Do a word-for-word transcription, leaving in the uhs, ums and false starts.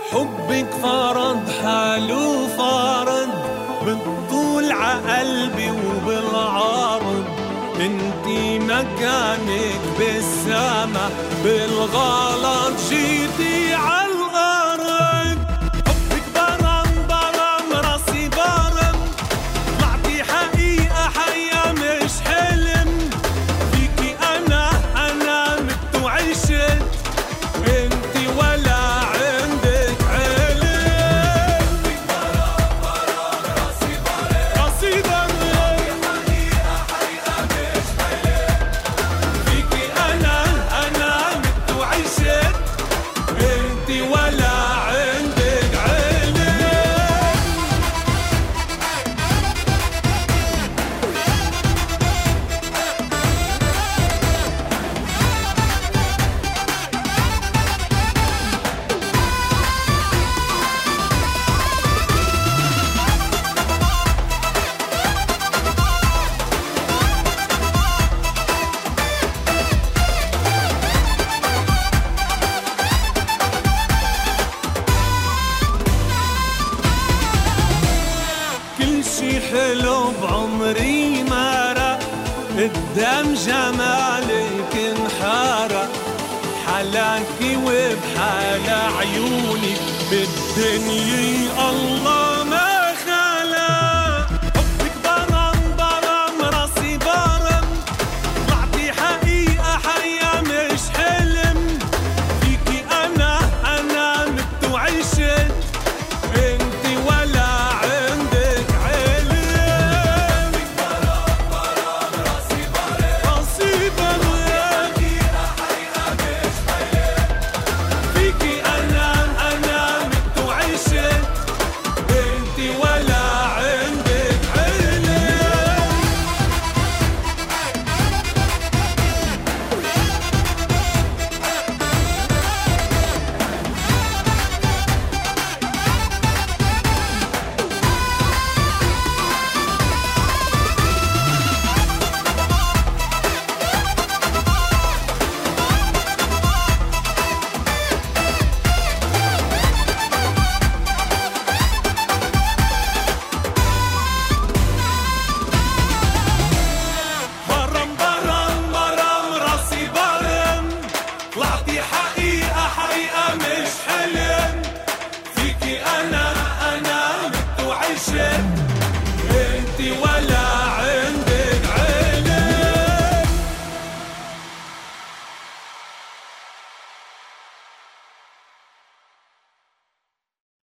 حبك فرض حاله فرض بالطول عقلبي وبالعرض. انتي مكانك بالسما، بالغلط جيتي عالارض. حبك برم برم راسي برم، طلعتي حقيقة حقيقة مش حلم. فيكي انا انا مت وعشت، انتي ولا عندك علم. حبك برم برم راسي برم راسي برم، حقيقة حقيقة مش حلم. فيكي انا انا مت وعشت، انتي ولا عندك علم. كل شي حلو بعمري مرق، قدام جمالك انحرق. حلاكي وبحال عيونك بالدنيا الله